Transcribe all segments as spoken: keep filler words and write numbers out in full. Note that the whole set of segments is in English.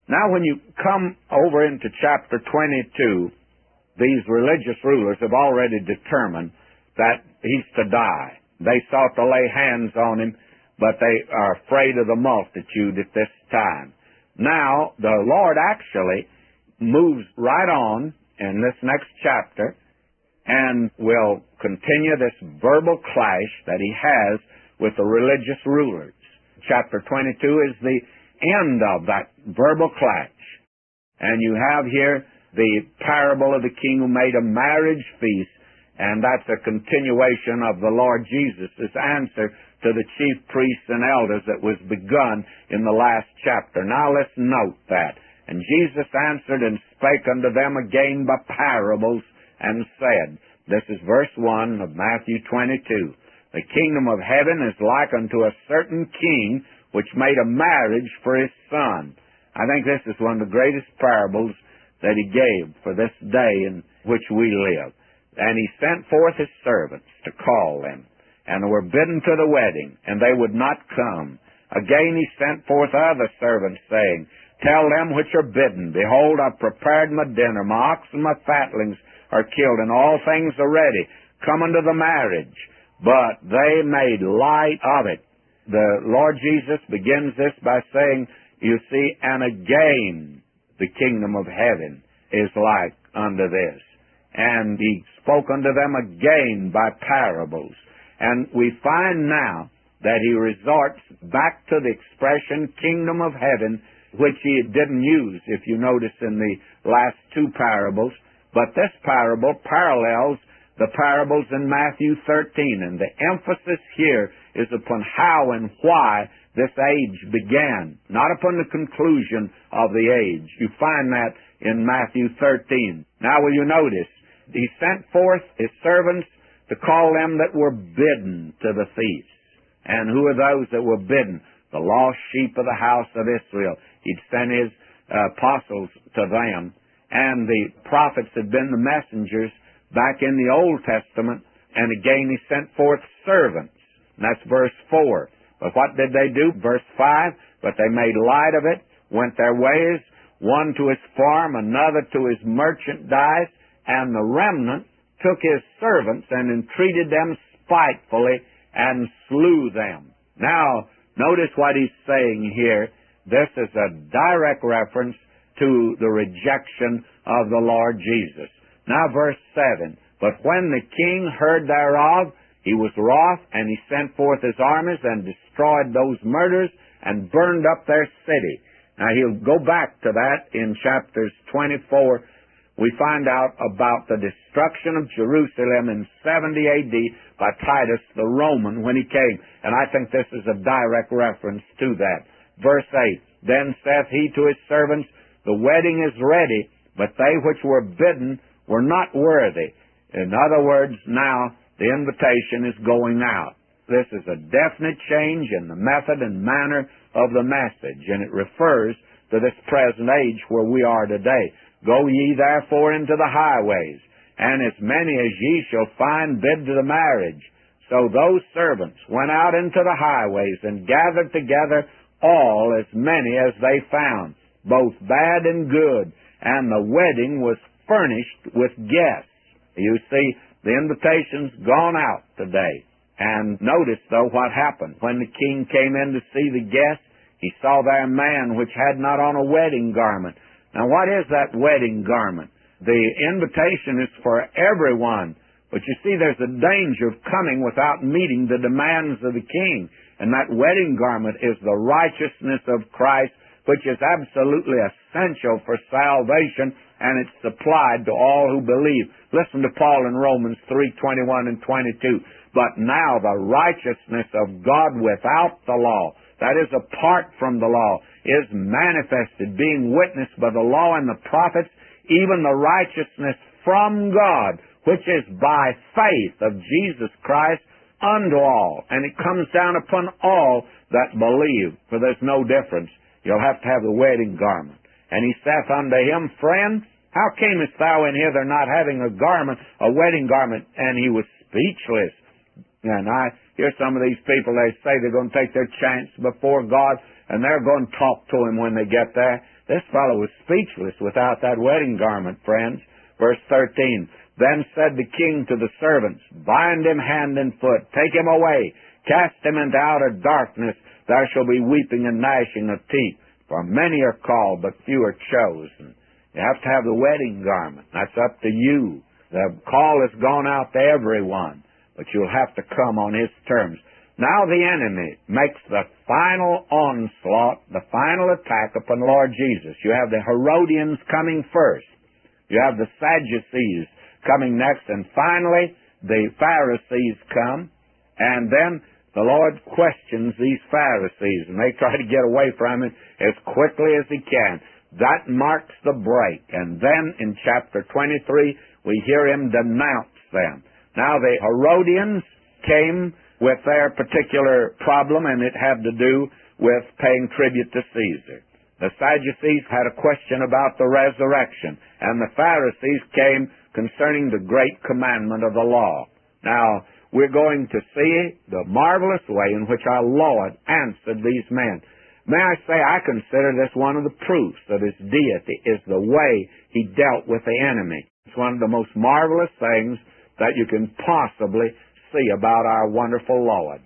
Now when you come over into chapter twenty-two, these religious rulers have already determined that he's to die. They sought to lay hands on him, but they are afraid of the multitude at this time. Now, the Lord actually moves right on in this next chapter and will continue this verbal clash that he has with the religious rulers. Chapter twenty-two is the end of that verbal clash. And you have here the parable of the king who made a marriage feast, and that's a continuation of the Lord Jesus' answer to the chief priests and elders that was begun in the last chapter. Now let's note that. And Jesus answered and spake unto them again by parables, and said, this is verse one of Matthew twenty-two, the kingdom of heaven is like unto a certain king which made a marriage for his son. I think this is one of the greatest parables that he gave for this day in which we live. And he sent forth his servants to call them, and were bidden to the wedding, and they would not come. Again he sent forth other servants, saying, tell them which are bidden, behold, I've prepared my dinner, my oxen, my fatlings are killed, and all things are ready. Come unto the marriage. But they made light of it. The Lord Jesus begins this by saying, you see, and again the kingdom of heaven is like unto this. And he spoke unto them again by parables. And we find now that he resorts back to the expression kingdom of heaven, which he didn't use, if you notice, in the last two parables. But this parable parallels the parables in Matthew thirteen, and the emphasis here is upon how and why this age began, not upon the conclusion of the age. You find that in Matthew thirteen. Now will you notice, he sent forth his servants to call them that were bidden to the feast. And who are those that were bidden? The lost sheep of the house of Israel. He'd sent his uh, apostles to them, and the prophets had been the messengers back in the Old Testament, and again he sent forth servants. And that's verse four. But what did they do? Verse five, but they made light of it, went their ways, one to his farm, another to his merchandise, and the remnant took his servants and entreated them spitefully and slew them. Now, notice what he's saying here. This is a direct reference to the rejection of the Lord Jesus. Now, verse seven, but when the king heard thereof, he was wroth, and he sent forth his armies and destroyed those murderers and burned up their city. Now, he'll go back to that in chapters twenty-four. We find out about the destruction of Jerusalem in seventy A D by Titus the Roman when he came. And I think this is a direct reference to that. Verse eight, then saith he to his servants, the wedding is ready, but they which were bidden were not worthy. In other words, now the invitation is going out. This is a definite change in the method and manner of the message, and it refers to this present age where we are today. Go ye therefore into the highways, and as many as ye shall find bid to the marriage. So those servants went out into the highways and gathered together all as many as they found, both bad and good, and the wedding was furnished with guests. You see, the invitation's gone out today. And notice, though, what happened. When the king came in to see the guests, he saw there a man which had not on a wedding garment. Now, what is that wedding garment? The invitation is for everyone. But you see, there's a danger of coming without meeting the demands of the king. And that wedding garment is the righteousness of Christ, which is absolutely essential for salvation, and it's supplied to all who believe. Listen to Paul in Romans three, twenty-one and twenty-two. But now the righteousness of God without the law, that is apart from the law, is manifested, being witnessed by the law and the prophets, even the righteousness from God, which is by faith of Jesus Christ unto all. And it comes down upon all that believe, for there's no difference. You'll have to have the wedding garment. And he saith unto him, friend, how camest thou in hither not having a garment, a wedding garment? And he was speechless. And I hear some of these people, they say they're going to take their chance before God, and they're going to talk to him when they get there. This fellow was speechless without that wedding garment, friends. Verse thirteen, then said the king to the servants, bind him hand and foot, take him away, cast him into outer darkness, there shall be weeping and gnashing of teeth. For many are called, but few are chosen. You have to have the wedding garment. That's up to you. The call has gone out to everyone, but you'll have to come on his terms. Now the enemy makes the final onslaught, the final attack upon Lord Jesus. You have the Herodians coming first. You have the Sadducees coming next, and finally the Pharisees come, and then the Lord questions these Pharisees, and they try to get away from it as quickly as he can. That marks the break, and then in chapter twenty-three, we hear him denounce them. Now the Herodians came with their particular problem, and it had to do with paying tribute to Caesar. The Sadducees had a question about the resurrection, and the Pharisees came concerning the great commandment of the law. Now, we're going to see the marvelous way in which our Lord answered these men. May I say, I consider this one of the proofs of his deity, is the way he dealt with the enemy. It's one of the most marvelous things that you can possibly see about our wonderful Lord.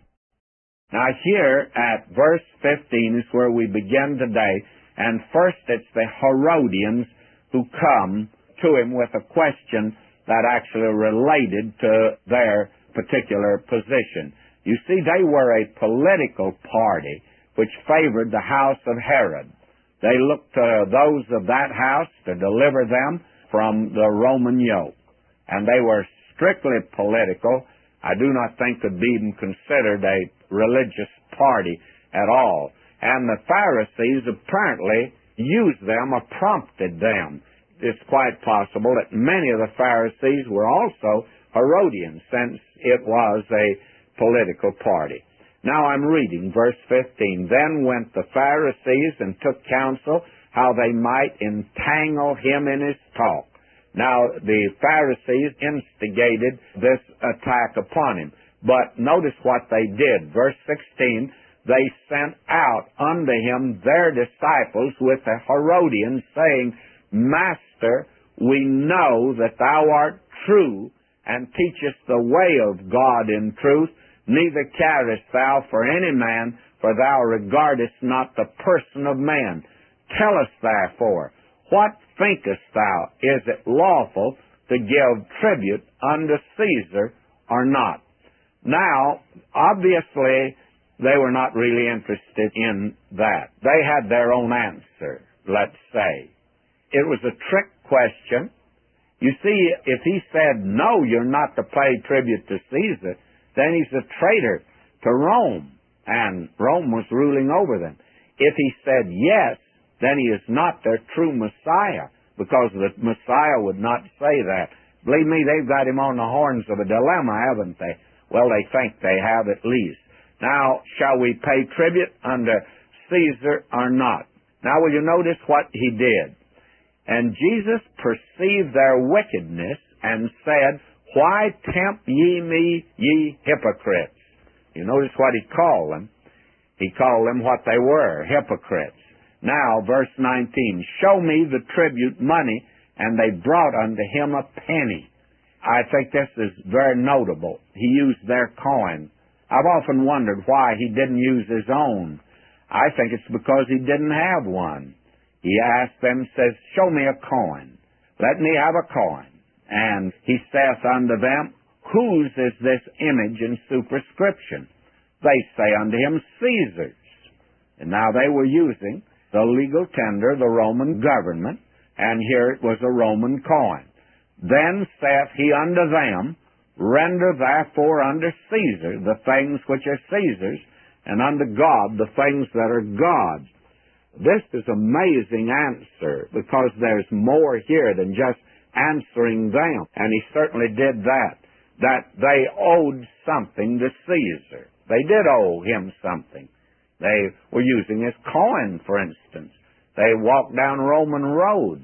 Now here at verse fifteen is where we begin today, and first it's the Herodians who come to him with a question that actually related to their particular position. You see, they were a political party which favored the house of Herod. They looked to those of that house to deliver them from the Roman yoke. And they were strictly political. I do not think could be even considered a religious party at all. And the Pharisees apparently used them or prompted them. It's quite possible that many of the Pharisees were also Herodians, since it was a political party. Now I'm reading verse fifteen. Then went the Pharisees and took counsel how they might entangle him in his talk. Now the Pharisees instigated this attack upon him. But notice what they did. Verse sixteen, they sent out unto him their disciples with the Herodians, saying, Master, we know that thou art true, and teachest the way of God in truth, neither carest thou for any man, for thou regardest not the person of man. Tell us therefore, what thinkest thou? Is it lawful to give tribute unto Caesar or not? Now, obviously, they were not really interested in that. They had their own answer, let's say. It was a trick question. You see, if he said, no, you're not to pay tribute to Caesar, then he's a traitor to Rome, and Rome was ruling over them. If he said yes, then he is not their true Messiah, because the Messiah would not say that. Believe me, they've got him on the horns of a dilemma, haven't they? Well, they think they have at least. Now, shall we pay tribute unto Caesar or not? Now, will you notice what he did? And Jesus perceived their wickedness and said, Why tempt ye me, ye hypocrites? You notice what he called them. He called them what they were, hypocrites. Now, verse nineteen, Show me the tribute money, and they brought unto him a penny. I think this is very notable. He used their coin. I've often wondered why he didn't use his own. I think it's because he didn't have one. He asked them, says, Show me a coin. Let me have a coin. And he saith unto them, Whose is this image and superscription? They say unto him, Caesar's. And now they were using the legal tender, the Roman government, and here it was a Roman coin. Then saith he unto them, Render therefore unto Caesar the things which are Caesar's, and unto God the things that are God's. This is an amazing answer, because there's more here than just answering them. And he certainly did that, that they owed something to Caesar. They did owe him something. They were using his coin, for instance. They walked down Roman roads,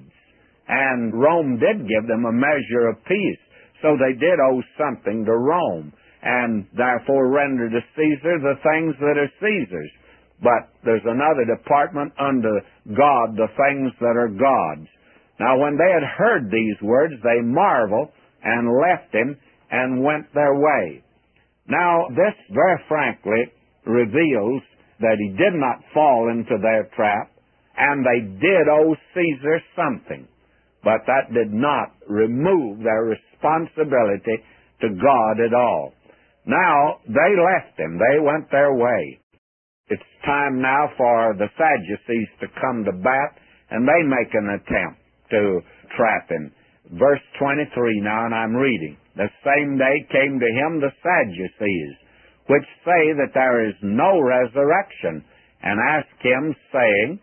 and Rome did give them a measure of peace. So they did owe something to Rome, and therefore render to Caesar the things that are Caesar's. but there's another department under God, the things that are God's. Now, when they had heard these words, they marveled and left him and went their way. Now, this very frankly reveals that he did not fall into their trap, and they did owe Caesar something. But that did not remove their responsibility to God at all. Now, they left him. They went their way. It's time now for the Sadducees to come to bat, and they make an attempt to trap him. Verse twenty-three now, and I'm reading. The same day came to him the Sadducees, which say that there is no resurrection, and asked him, saying,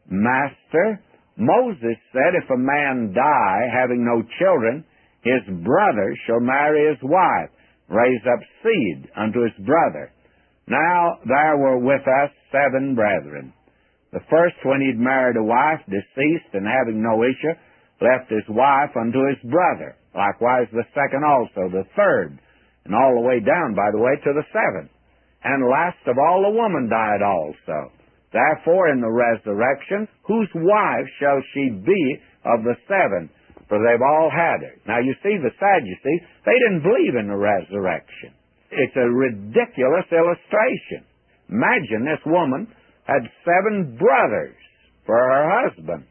Master, Moses said, if a man die having no children, his brother shall marry his wife, raise up seed unto his brother. Now there were with us seven brethren. The first, when he'd married a wife, deceased, and having no issue, left his wife unto his brother. Likewise the second also, the third, and all the way down, by the way, to the seventh. And last of all, the woman died also. Therefore, in the resurrection, whose wife shall she be of the seven? For they've all had her. Now, you see, the Sadducees, they didn't believe in the resurrection. It's a ridiculous illustration. Imagine this woman had seven brothers for her husbands.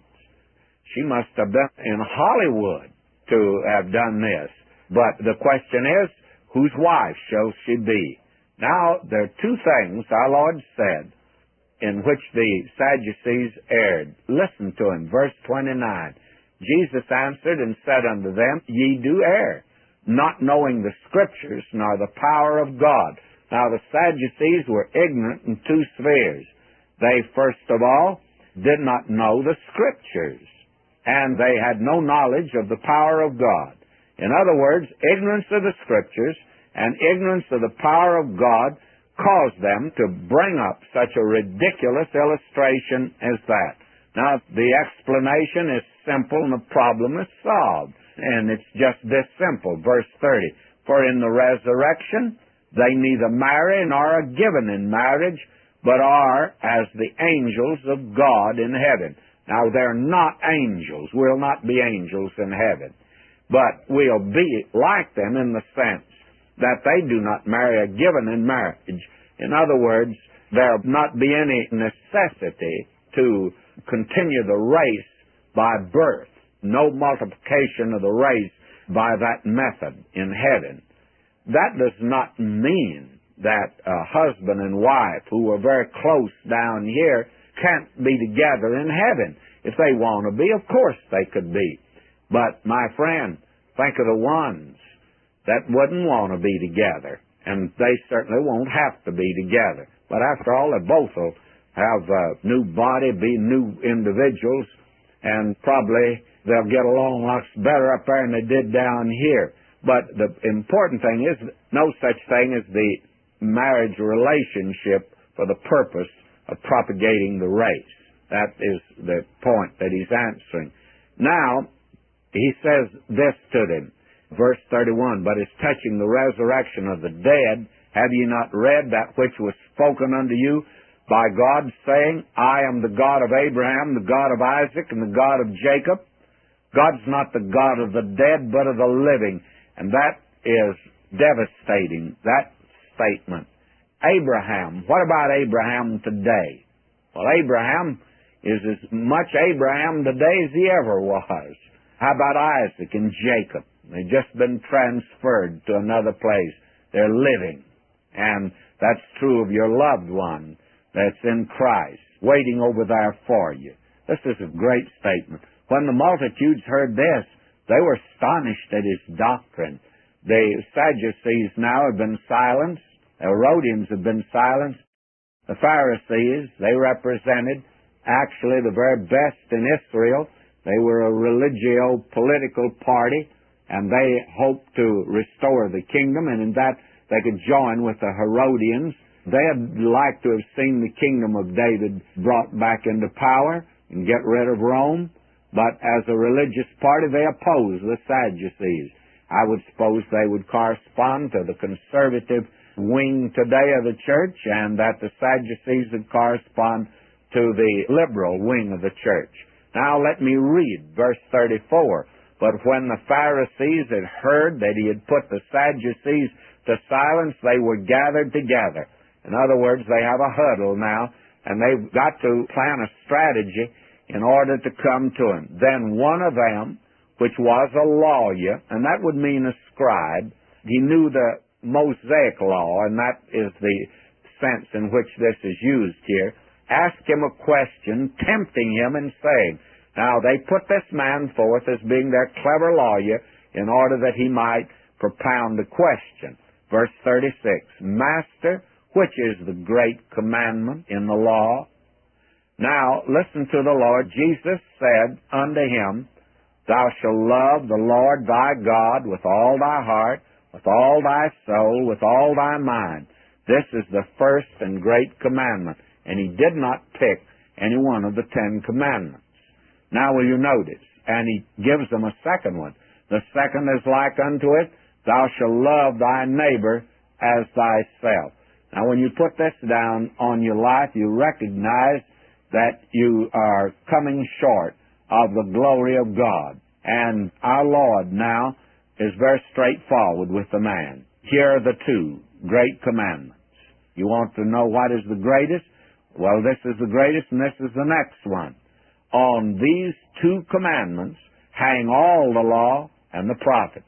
She must have been in Hollywood to have done this. But the question is, whose wife shall she be? Now, there are two things our Lord said in which the Sadducees erred. Listen to him, verse twenty-nine. Jesus answered and said unto them, Ye do err, not knowing the Scriptures, nor the power of God. Now the Sadducees were ignorant in two spheres. They, first of all, did not know the Scriptures, and they had no knowledge of the power of God. In other words, ignorance of the Scriptures and ignorance of the power of God caused them to bring up such a ridiculous illustration as that. Now, the explanation is simple and the problem is solved. And it's just this simple. Verse thirty. For in the resurrection they neither marry nor are given in marriage, but are as the angels of God in heaven. Now, they're not angels. We'll not be angels in heaven. But we'll be like them in the sense that they do not marry or given in marriage. In other words, there'll not be any necessity to continue the race by birth. No multiplication of the race by that method in heaven. That does not mean that a husband and wife who are very close down here can't be together in heaven. If they want to be, of course they could be. But, my friend, think of the ones that wouldn't want to be together. And they certainly won't have to be together. But after all, they both will have a new body, be new individuals, and probably they'll get along lots better up there than they did down here. But the important thing is no such thing as the marriage relationship for the purpose of propagating the race. That is the point that he's answering. Now, he says this to them, verse thirty-one, But as touching the resurrection of the dead, have ye not read that which was spoken unto you by God, saying, I am the God of Abraham, the God of Isaac, and the God of Jacob? God's not the God of the dead, but of the living. And that is devastating, that statement. Abraham, what about Abraham today? Well, Abraham is as much Abraham today as he ever was. How about Isaac and Jacob? They've just been transferred to another place. They're living. And that's true of your loved one that's in Christ, waiting over there for you. This is a great statement. When the multitudes heard this, they were astonished at his doctrine. The Sadducees now have been silenced. The Herodians have been silenced. The Pharisees, they represented actually the very best in Israel. They were a religio-political party, and they hoped to restore the kingdom, and in that they could join with the Herodians. They'd like to have seen the kingdom of David brought back into power and get rid of Rome, but as a religious party, they opposed the Sadducees. I would suppose they would correspond to the conservative wing today of the church, and that the Sadducees would correspond to the liberal wing of the church. Now let me read verse thirty-four. But when the Pharisees had heard that he had put the Sadducees to silence, they were gathered together. In other words, they have a huddle now, and they've got to plan a strategy in order to come to him. Then one of them, which was a lawyer, and that would mean a scribe, he knew the Mosaic law, and that is the sense in which this is used here, asked him a question, tempting him and saying, now they put this man forth as being their clever lawyer in order that he might propound a question. Verse thirty-six, Master, which is the great commandment in the law? Now listen to the Lord. Jesus said unto him, Thou shalt love the Lord thy God with all thy heart, with all thy soul, with all thy mind. This is the first and great commandment. And he did not pick any one of the Ten Commandments. Now will you notice? And he gives them a second one. The second is like unto it, Thou shalt love thy neighbor as thyself. Now when you put this down on your life, you recognize that you are coming short of the glory of God. And our Lord now is very straightforward with the man. Here are the two great commandments. You want to know what is the greatest? Well, this is the greatest, and this is the next one. On these two commandments hang all the law and the prophets.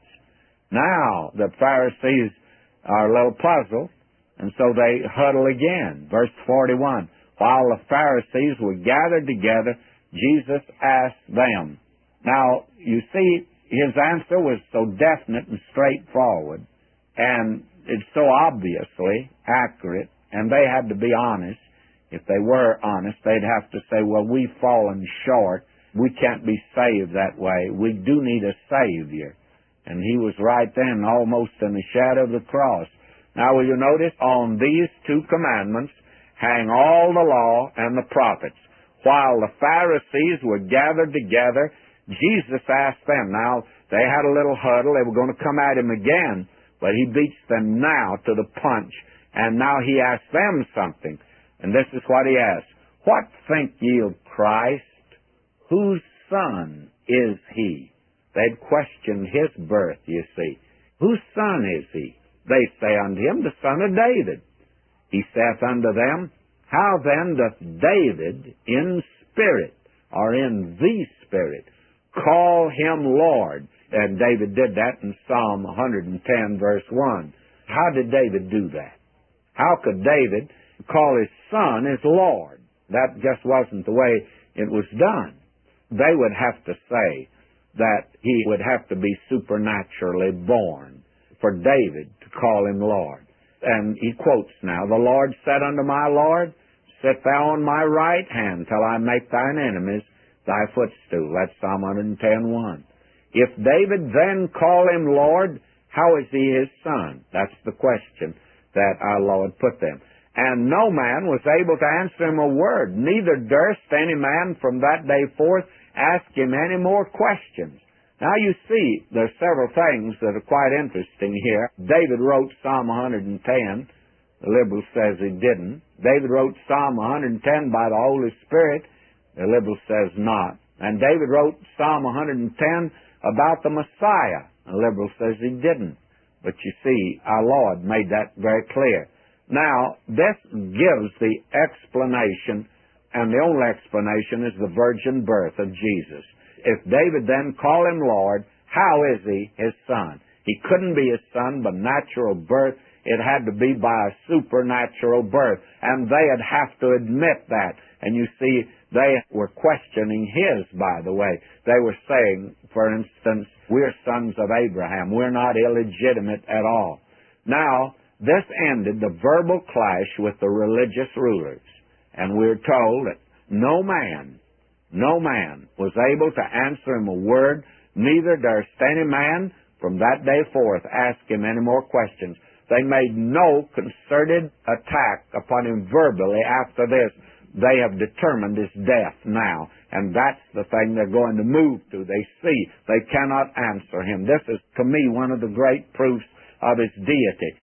Now, the Pharisees are a little puzzled, and so they huddle again. Verse forty-one, while the Pharisees were gathered together, Jesus asked them. Now, you see, his answer was so definite and straightforward, and it's so obviously accurate, and they had to be honest. If they were honest, they'd have to say, well, we've fallen short. We can't be saved that way. We do need a Savior. And he was right then, almost in the shadow of the cross. Now, will you notice, on these two commandments hang all the law and the prophets. While the Pharisees were gathered together, Jesus asked them. Now, they had a little huddle. They were going to come at him again, but he beats them now to the punch. And now he asked them something. And this is what he asked. What think ye of Christ? Whose son is he? They'd questioned his birth, you see. Whose son is he? They say unto him, the son of David. He saith unto them, How then doth David in spirit, or in the spirit, call him Lord? And David did that in Psalm one ten, verse one. How did David do that? How could David call his son his Lord? That just wasn't the way it was done. They would have to say that he would have to be supernaturally born for David to call him Lord. And he quotes now, The Lord said unto my Lord, Sit thou on my right hand till I make thine enemies thy footstool. That's Psalm one ten, one. If David then call him Lord, how is he his son? That's the question that our Lord put them. And no man was able to answer him a word, neither durst any man from that day forth ask him any more questions. Now you see, there are several things that are quite interesting here. David wrote Psalm one ten. The liberal says he didn't. David wrote Psalm one ten by the Holy Spirit. The liberal says not. And David wrote Psalm one ten about the Messiah. The liberal says he didn't. But you see, our Lord made that very clear. Now, this gives the explanation, and the only explanation is the virgin birth of Jesus. If David then called him Lord, how is he his son? He couldn't be his son by natural birth. It had to be by a supernatural birth, and they'd have to admit that. And you see, they were questioning his, by the way. They were saying, for instance, we're sons of Abraham. We're not illegitimate at all. Now, this ended the verbal clash with the religious rulers. And we're told that no man, no man was able to answer him a word, neither durst any man from that day forth ask him any more questions. They made no concerted attack upon him verbally after this. They have determined his death now, and that's the thing they're going to move to. They see they cannot answer him. This is, to me, one of the great proofs of his deity.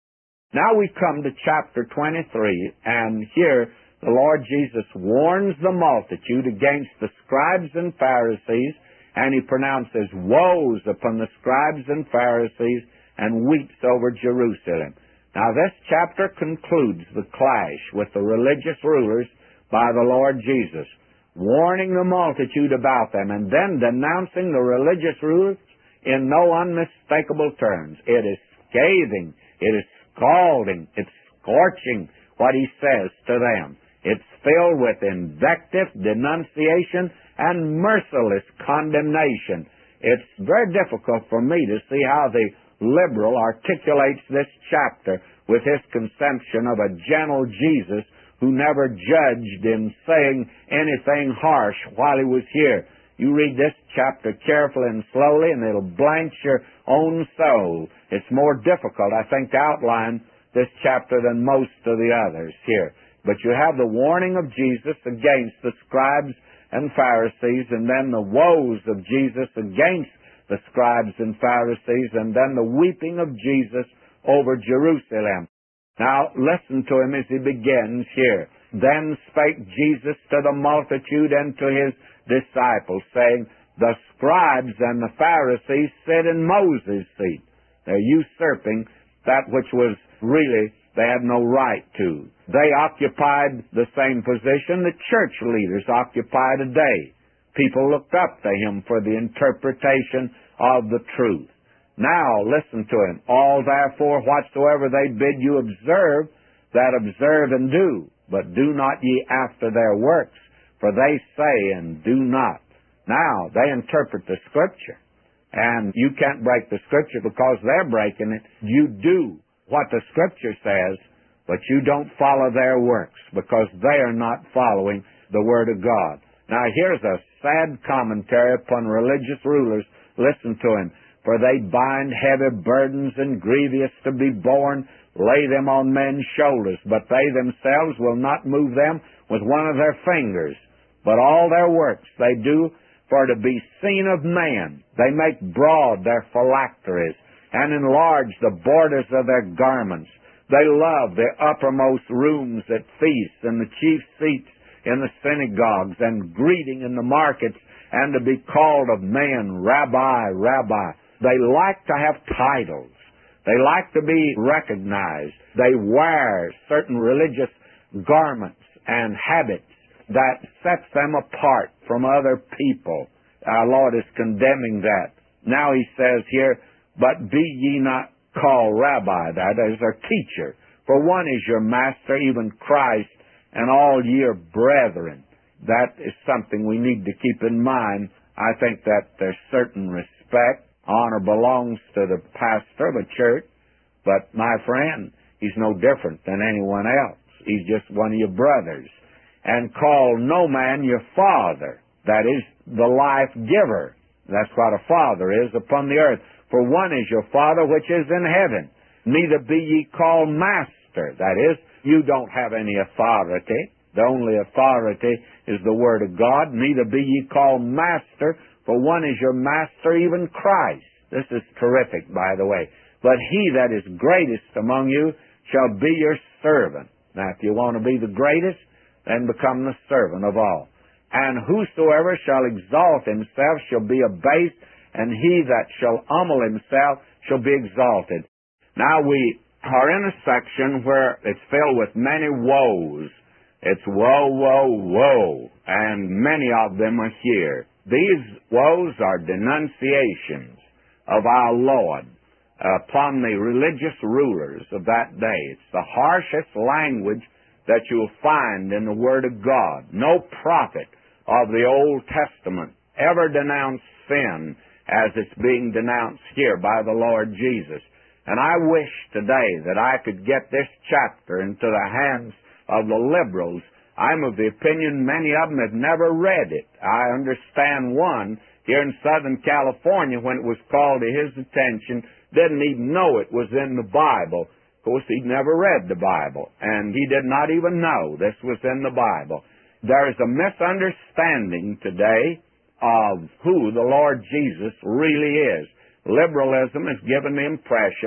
Now we come to chapter twenty-three, and here the Lord Jesus warns the multitude against the scribes and Pharisees, and he pronounces woes upon the scribes and Pharisees and weeps over Jerusalem. Now this chapter concludes the clash with the religious rulers by the Lord Jesus, warning the multitude about them and then denouncing the religious rulers in no unmistakable terms. It is scathing, it is scalding, it's scorching what he says to them. It's filled with invective, denunciation, and merciless condemnation. It's very difficult for me to see how the liberal articulates this chapter with his conception of a gentle Jesus who never judged in saying anything harsh while he was here. You read this chapter carefully and slowly, and it'll blanch your own soul. It's more difficult, I think, to outline this chapter than most of the others here. But you have the warning of Jesus against the scribes and Pharisees, and then the woes of Jesus against the scribes and Pharisees, and then the weeping of Jesus over Jerusalem. Now, listen to him as he begins here. Then spake Jesus to the multitude and to his disciples, saying, the scribes and the Pharisees sit in Moses' seat. They're usurping that which was really they had no right to. They occupied the same position the church leaders occupy today. People looked up to him for the interpretation of the truth. Now, listen to him. All therefore whatsoever they bid you observe, that observe and do. But do not ye after their works, for they say and do not. Now, they interpret the Scripture. And you can't break the Scripture because they're breaking it. You do what the Scripture says, but you don't follow their works because they are not following the Word of God. Now, here's a sad commentary upon religious rulers. Listen to him. For they bind heavy burdens and grievous to be borne, lay them on men's shoulders, but they themselves will not move them with one of their fingers. But all their works they do for to be seen of man. They make broad their phylacteries, and enlarge the borders of their garments. They love the uppermost rooms at feasts, and the chief seats in the synagogues, and greeting in the markets, and to be called of men, Rabbi, Rabbi. They like to have titles. They like to be recognized. They wear certain religious garments and habits that sets them apart from other people. Our Lord is condemning that. Now he says here, but be ye not called Rabbi, that is, or teacher, for one is your master, even Christ, and all ye are brethren. That is something we need to keep in mind. I think that there's certain respect. Honor belongs to the pastor of a church, but my friend, he's no different than anyone else. He's just one of your brothers. And call no man your father, that is, the life giver. That's what a father is upon the earth. For one is your Father which is in heaven. Neither be ye called master. That is, you don't have any authority. The only authority is the Word of God. Neither be ye called master, for one is your master, even Christ. This is terrific, by the way. But he that is greatest among you shall be your servant. Now, if you want to be the greatest, then become the servant of all. And whosoever shall exalt himself shall be abased, and he that shall humble himself shall be exalted. Now we are in a section where it's filled with many woes. It's woe, woe, woe, and many of them are here. These woes are denunciations of our Lord upon the religious rulers of that day. It's the harshest language that you'll find in the Word of God. No prophet of the Old Testament ever denounced sin as it's being denounced here by the Lord Jesus. And I wish today that I could get this chapter into the hands of the liberals. I'm of the opinion many of them have never read it. I understand one here in Southern California, when it was called to his attention, didn't even know it was in the Bible. Of course, he'd never read the Bible, and he did not even know this was in the Bible. There is a misunderstanding today of who the Lord Jesus really is. Liberalism has given the impression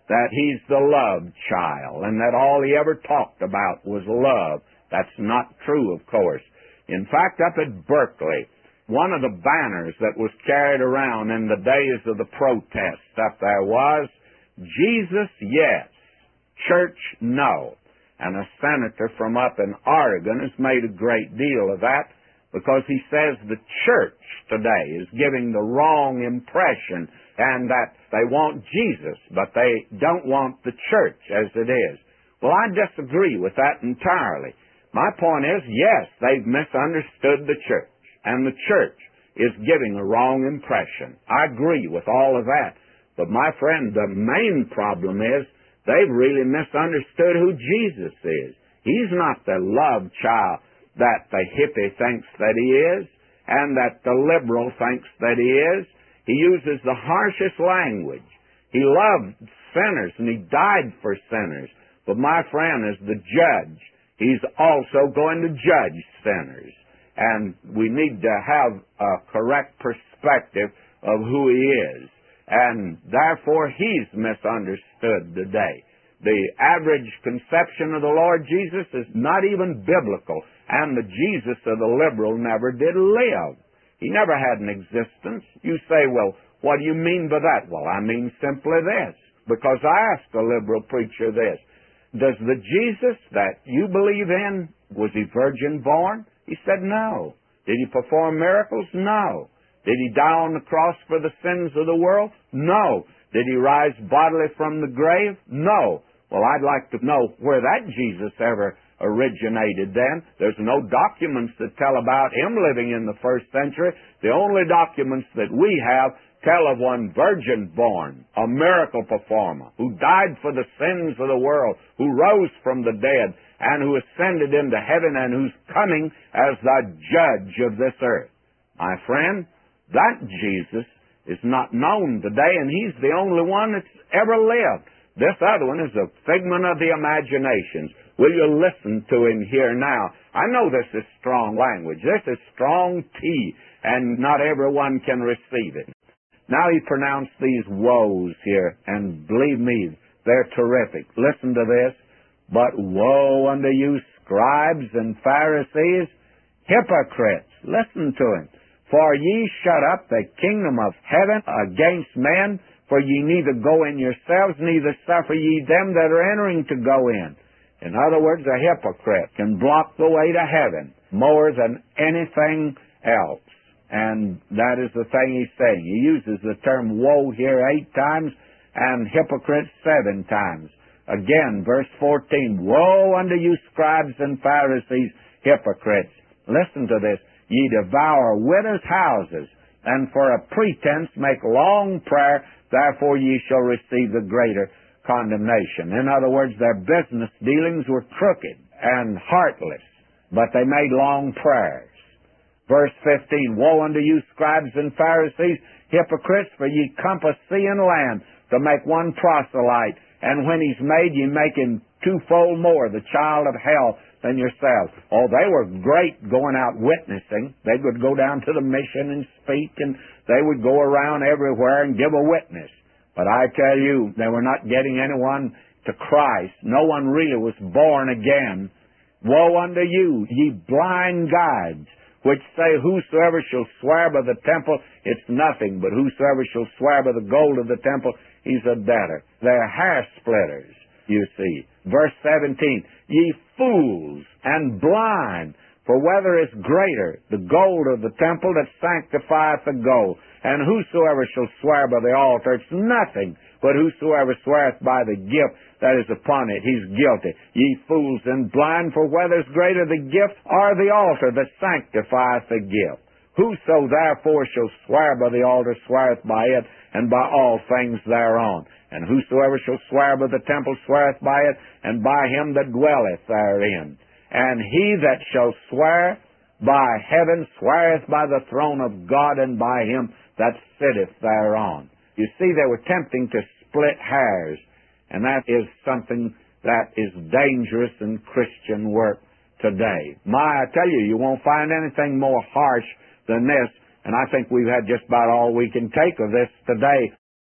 that he's the love child and that all he ever talked about was love. That's not true, of course. In fact, up at Berkeley, one of the banners that was carried around in the days of the protests up there was, Jesus, yes, church, no. And a senator from up in Oregon has made a great deal of that because he says the church today is giving the wrong impression and that they want Jesus, but they don't want the church as it is. Well, I disagree with that entirely. My point is, yes, they've misunderstood the church, and the church is giving a wrong impression. I agree with all of that. But my friend, the main problem is they've really misunderstood who Jesus is. He's not the love child that the hippie thinks that he is and that the liberal thinks that he is. He uses the harshest language. He loved sinners and he died for sinners. But my friend is the judge. He's also going to judge sinners. And we need to have a correct perspective of who he is. And therefore, he's misunderstood today. The average conception of the Lord Jesus is not even biblical. And the Jesus of the liberal never did live. He never had an existence. You say, well, what do you mean by that? Well, I mean simply this. Because I asked a liberal preacher this. Does the Jesus that you believe in, was he virgin born? He said no. Did he perform miracles? No. Did he die on the cross for the sins of the world? No. Did he rise bodily from the grave? No. Well, I'd like to know where that Jesus ever originated then. There's no documents that tell about him living in the first century. The only documents that we have tell of one virgin born, a miracle performer, who died for the sins of the world, who rose from the dead, and who ascended into heaven, and who's coming as the judge of this earth. My friend, that Jesus is not known today, and he's the only one that's ever lived. This other one is a figment of the imaginations. Will you listen to him here now? I know this is strong language. This is strong tea, and not everyone can receive it. Now he pronounced these woes here, and believe me, they're terrific. Listen to this. But woe unto you, scribes and Pharisees, hypocrites. Listen to him. For ye shut up the kingdom of heaven against men, for ye neither go in yourselves, neither suffer ye them that are entering to go in. In other words, a hypocrite can block the way to heaven more than anything else. And that is the thing he's saying. He uses the term woe here eight times and hypocrite seven times. Again, verse fourteen, woe unto you, scribes and Pharisees, hypocrites. Listen to this. Ye devour widows' houses, and for a pretense make long prayer, therefore ye shall receive the greater condemnation. In other words, their business dealings were crooked and heartless, but they made long prayers. Verse fifteen, woe unto you, scribes and Pharisees, hypocrites, for ye compass sea and land to make one proselyte, and when he's made, ye make him twofold more the child of hell than yourselves. Oh, they were great going out witnessing. They would go down to the mission and speak, and they would go around everywhere and give a witness. But I tell you, they were not getting anyone to Christ. No one really was born again. Woe unto you, ye blind guides, which say, whosoever shall swear by the temple, it's nothing, but whosoever shall swear by the gold of the temple, he's a debtor. They're hair splitters, you see. Verse seventeen, ye fools and blind, for whether is greater, the gold of the temple that sanctifieth the gold? And whosoever shall swear by the altar, it's nothing, but whosoever sweareth by the gift that is upon it, he's guilty. Ye fools and blind, for whether is greater the gift or the altar that sanctifieth the gift? Whoso therefore shall swear by the altar sweareth by it, and by all things thereon. And whosoever shall swear by the temple sweareth by it, and by him that dwelleth therein. And he that shall swear by heaven sweareth by the throne of God, and by him that sitteth thereon. You see, they were attempting to split hairs, and that is something that is dangerous in Christian work today. My, I tell you, you won't find anything more harsh than this, and I think we've had just about all we can take of this today.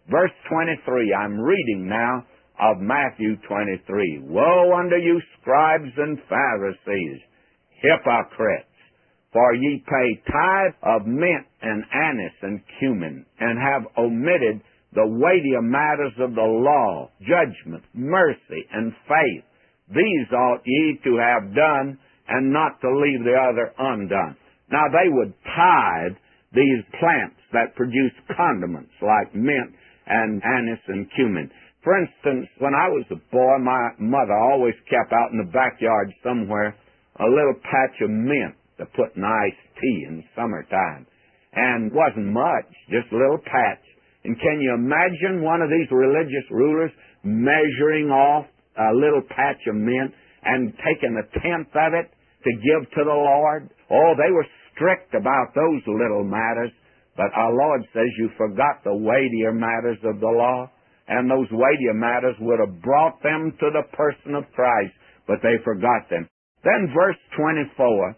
Verse twenty-three, I'm reading now of Matthew twenty-three. Woe unto you, scribes and Pharisees, hypocrites! For ye pay tithe of mint and anise and cumin, and have omitted the weightier matters of the law, judgment, mercy, and faith. These ought ye to have done, and not to leave the other undone. Now they would tithe these plants that produce condiments like mint and anise and cumin. For instance, when I was a boy, my mother always kept out in the backyard somewhere a little patch of mint to put in iced tea in summertime. And wasn't much, just a little patch. And can you imagine one of these religious rulers measuring off a little patch of mint and taking a tenth of it to give to the Lord? Oh, they were strict about those little matters. But our Lord says you forgot the weightier matters of the law, and those weightier matters would have brought them to the person of Christ, but they forgot them. Then verse twenty-four,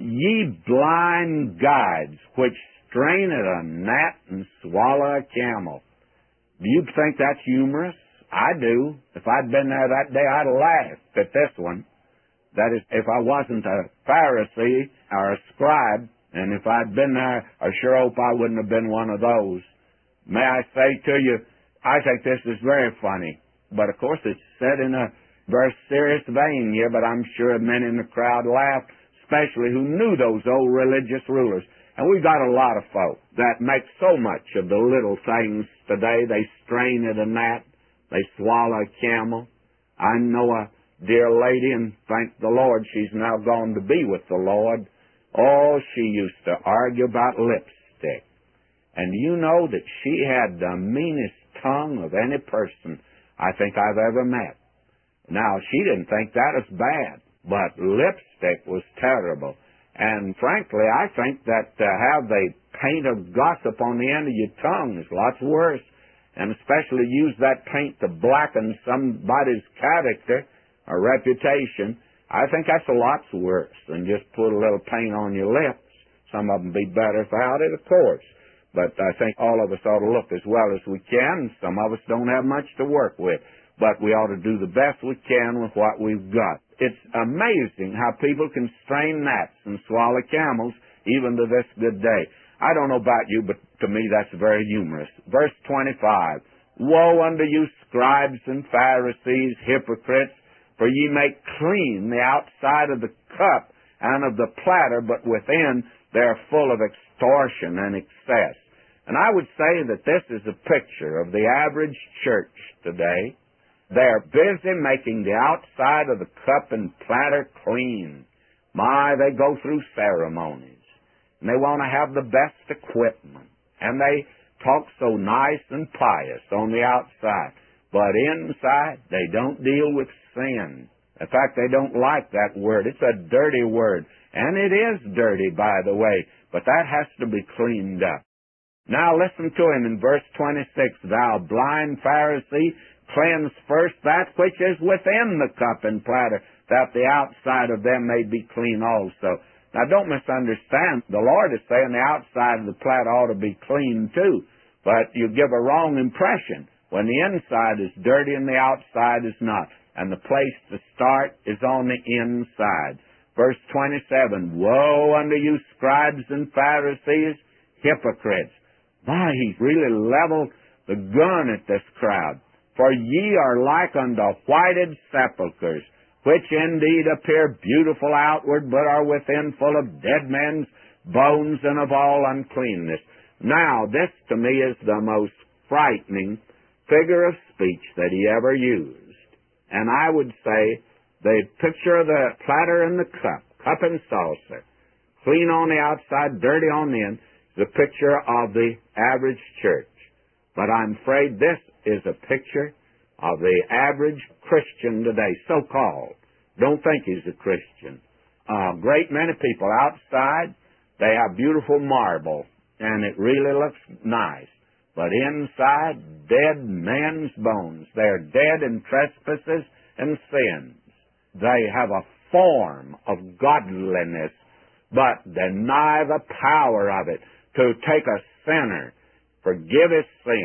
ye blind guides, which strain at a gnat and swallow a camel. Do you think that's humorous? I do. If I'd been there that day, I'd have laughed at this one. That is, if I wasn't a Pharisee or a scribe, and if I'd been there, I sure hope I wouldn't have been one of those. May I say to you, I think this is very funny. But of course it's said in a very serious vein here, but I'm sure many in the crowd laughed, especially who knew those old religious rulers. And we've got a lot of folk that make so much of the little things today. They strain at a gnat. They swallow a camel. I know a dear lady, and thank the Lord she's now gone to be with the Lord. Oh, she used to argue about lipstick. And you know that she had the meanest tongue of any person I think I've ever met. Now, she didn't think that was bad, but lipstick was terrible. And frankly, I think that to have the paint of gossip on the end of your tongue is lots worse. And especially use that paint to blacken somebody's character or reputation. I think that's a lot worse than just put a little paint on your lips. Some of them be better without it, of course. But I think all of us ought to look as well as we can. Some of us don't have much to work with. But we ought to do the best we can with what we've got. It's amazing how people can strain gnats and swallow camels even to this good day. I don't know about you, but to me that's very humorous. Verse twenty-five, woe unto you, scribes and Pharisees, hypocrites! For ye make clean the outside of the cup and of the platter, but within they are full of extortion and excess. And I would say that this is a picture of the average church today. They're busy making the outside of the cup and platter clean. My, they go through ceremonies. And they want to have the best equipment. And they talk so nice and pious on the outside. But inside, they don't deal with sin. In fact, they don't like that word. It's a dirty word. And it is dirty, by the way. But that has to be cleaned up. Now listen to him in verse twenty-six. Thou blind Pharisee, cleanse first that which is within the cup and platter, that the outside of them may be clean also. Now don't misunderstand. The Lord is saying the outside of the platter ought to be clean too. But you give a wrong impression when the inside is dirty and the outside is not. And the place to start is on the inside. Verse twenty-seven, woe unto you, scribes and Pharisees, hypocrites! My, he's really leveled the gun at this crowd. For ye are like unto whited sepulchres, which indeed appear beautiful outward, but are within full of dead men's bones and of all uncleanness. Now, this to me is the most frightening figure of speech that he ever used. And I would say the picture of the platter and the cup, cup and saucer, clean on the outside, dirty on the in, the picture of the average church. But I'm afraid this is a picture of the average Christian today, so-called. Don't think he's a Christian. A great many people outside, they have beautiful marble, and it really looks nice. But inside, dead men's bones. They're dead in trespasses and sins. They have a form of godliness, but deny the power of it to take a sinner, forgive his sins,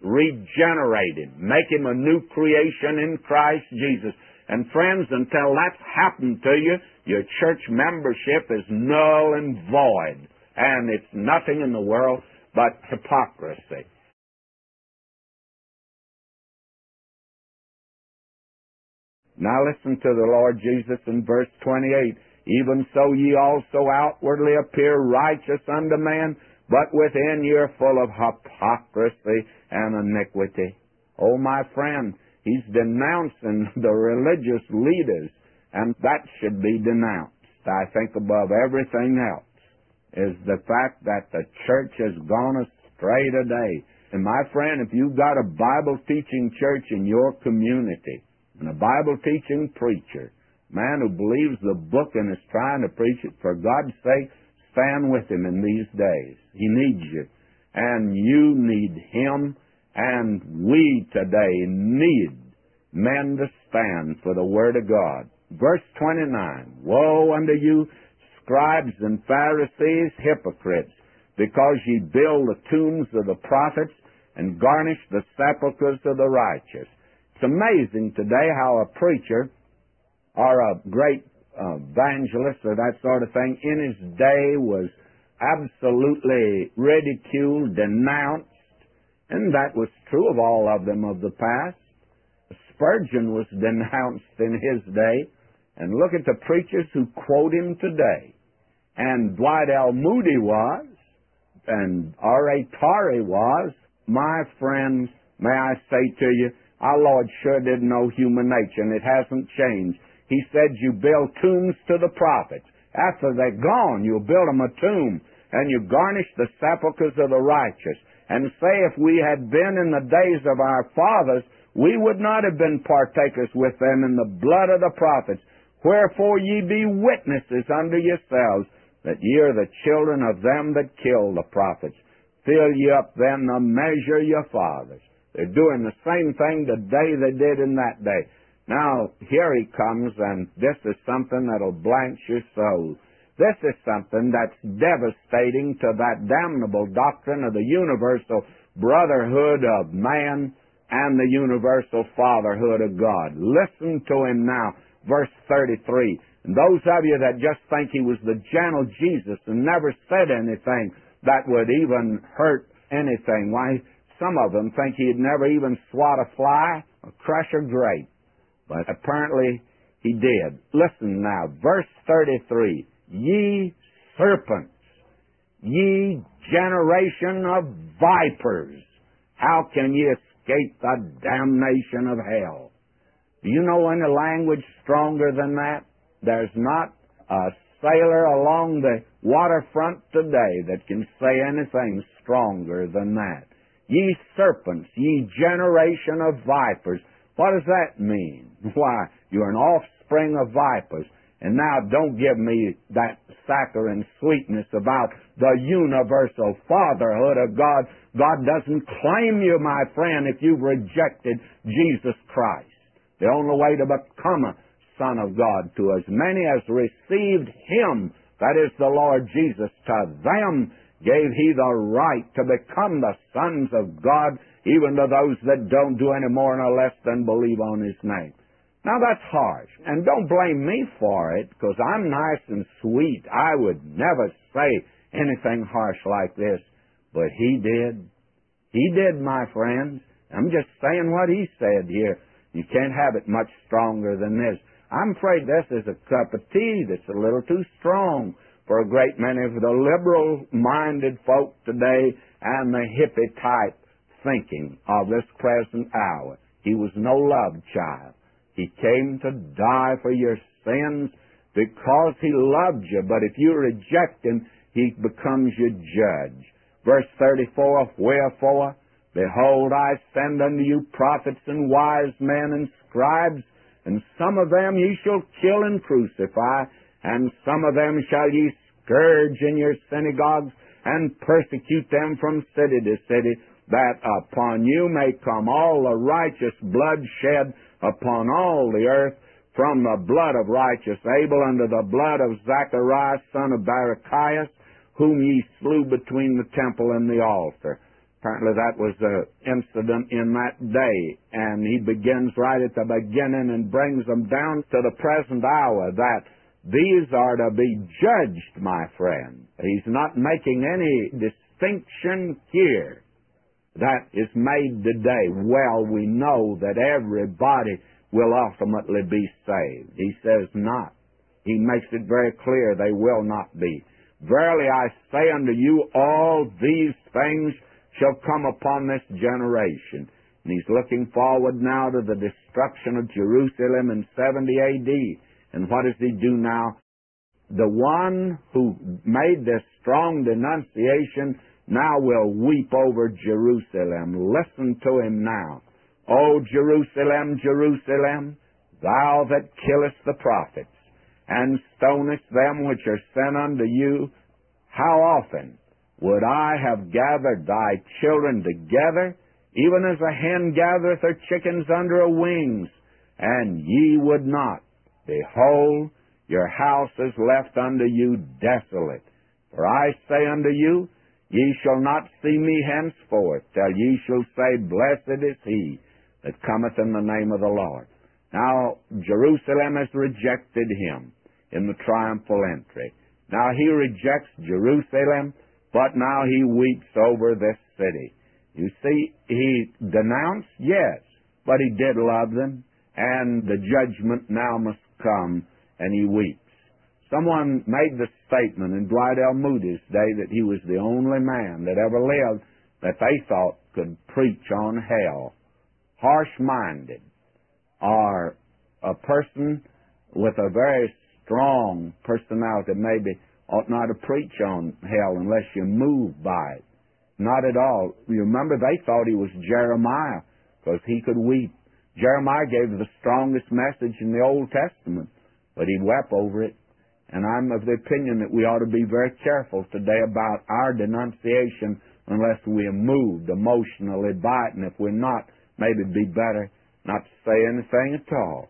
regenerate him, make him a new creation in Christ Jesus. And friends, until that's happened to you, your church membership is null and void, and it's nothing in the world but hypocrisy. Now listen to the Lord Jesus in verse twenty-eight. Even so ye also outwardly appear righteous unto man, but within ye are full of hypocrisy and iniquity. Oh, my friend, he's denouncing the religious leaders, and that should be denounced. I think above everything else is the fact that the church has gone astray today. And my friend, if you've got a Bible-teaching church in your community, and a Bible-teaching preacher, man who believes the book and is trying to preach it, for God's sake, stand with him in these days. He needs you, and you need him, and we today need men to stand for the Word of God. Verse twenty-nine, woe unto you, scribes and Pharisees, hypocrites, because ye build the tombs of the prophets and garnish the sepulchres of the righteous. It's amazing today how a preacher or a great uh, evangelist or that sort of thing in his day was absolutely ridiculed, denounced, and that was true of all of them of the past. Spurgeon was denounced in his day, and look at the preachers who quote him today. And Dwight L. Moody was, and R A Torrey was. My friends, may I say to you, our Lord sure didn't know human nature, and it hasn't changed. He said you build tombs to the prophets. After they're gone, you'll build them a tomb, and you garnish the sepulchres of the righteous. And say if we had been in the days of our fathers, we would not have been partakers with them in the blood of the prophets. Wherefore ye be witnesses unto yourselves, that ye are the children of them that killed the prophets. Fill ye up then the measure of your fathers. They're doing the same thing today they did in that day. Now, here he comes, and this is something that'll blanch your soul. This is something that's devastating to that damnable doctrine of the universal brotherhood of man and the universal fatherhood of God. Listen to him now, verse thirty-three. And those of you that just think he was the gentle Jesus and never said anything that would even hurt anything, why, some of them think he'd never even swat a fly or crush a grape. But apparently he did. Listen now, verse thirty-three. Ye serpents, ye generation of vipers, how can ye escape the damnation of hell? Do you know any language stronger than that? There's not a sailor along the waterfront today that can say anything stronger than that. Ye serpents, ye generation of vipers. What does that mean? Why, you're an offspring of vipers. And now don't give me that saccharine sweetness about the universal fatherhood of God. God doesn't claim you, my friend, if you've rejected Jesus Christ. The only way to become a Son of God, to as many as received Him, that is the Lord Jesus, to them gave He the right to become the sons of God, even to those that don't do any more nor less than believe on His name. Now that's harsh, and don't blame me for it, because I'm nice and sweet. I would never say anything harsh like this, but He did. He did, my friends. I'm just saying what He said here. You can't have it much stronger than this. I'm afraid this is a cup of tea that's a little too strong for a great many of the liberal-minded folk today and the hippie-type thinking of this present hour. He was no love child. He came to die for your sins because He loved you. But if you reject Him, He becomes your judge. Verse thirty-four, wherefore, behold, I send unto you prophets and wise men and scribes, and some of them ye shall kill and crucify, and some of them shall ye scourge in your synagogues, and persecute them from city to city, that upon you may come all the righteous blood shed upon all the earth, from the blood of righteous Abel unto the blood of Zacharias, son of Barachias, whom ye slew between the temple and the altar. Apparently that was an incident in that day. And he begins right at the beginning and brings them down to the present hour that these are to be judged, my friend. He's not making any distinction here. That is made today. Well, we know that everybody will ultimately be saved. He says not. He makes it very clear they will not be. Verily I say unto you, all these things shall come upon this generation. And he's looking forward now to the destruction of Jerusalem in seventy A D. And what does he do now? The one who made this strong denunciation now will weep over Jerusalem. Listen to him now. O Jerusalem, Jerusalem, thou that killest the prophets, and stonest them which are sent unto you, how often would I have gathered thy children together, even as a hen gathereth her chickens under her wings, and ye would not. Behold, your house is left unto you desolate. For I say unto you, ye shall not see me henceforth, till ye shall say, Blessed is he that cometh in the name of the Lord. Now, Jerusalem has rejected him in the triumphal entry. Now he rejects Jerusalem, but now he weeps over this city. You see, he denounced, yes, but he did love them, and the judgment now must come, and he weeps. Someone made the statement in Dwight L. Moody's day that he was the only man that ever lived that they thought could preach on hell. Harsh-minded, or a person with a very strong personality maybe ought not to preach on hell unless you're moved by it. Not at all. You remember, they thought he was Jeremiah because he could weep. Jeremiah gave the strongest message in the Old Testament, but he wept over it. And I'm of the opinion that we ought to be very careful today about our denunciation unless we are moved emotionally by it. And if we're not, maybe it'd be better not to say anything at all.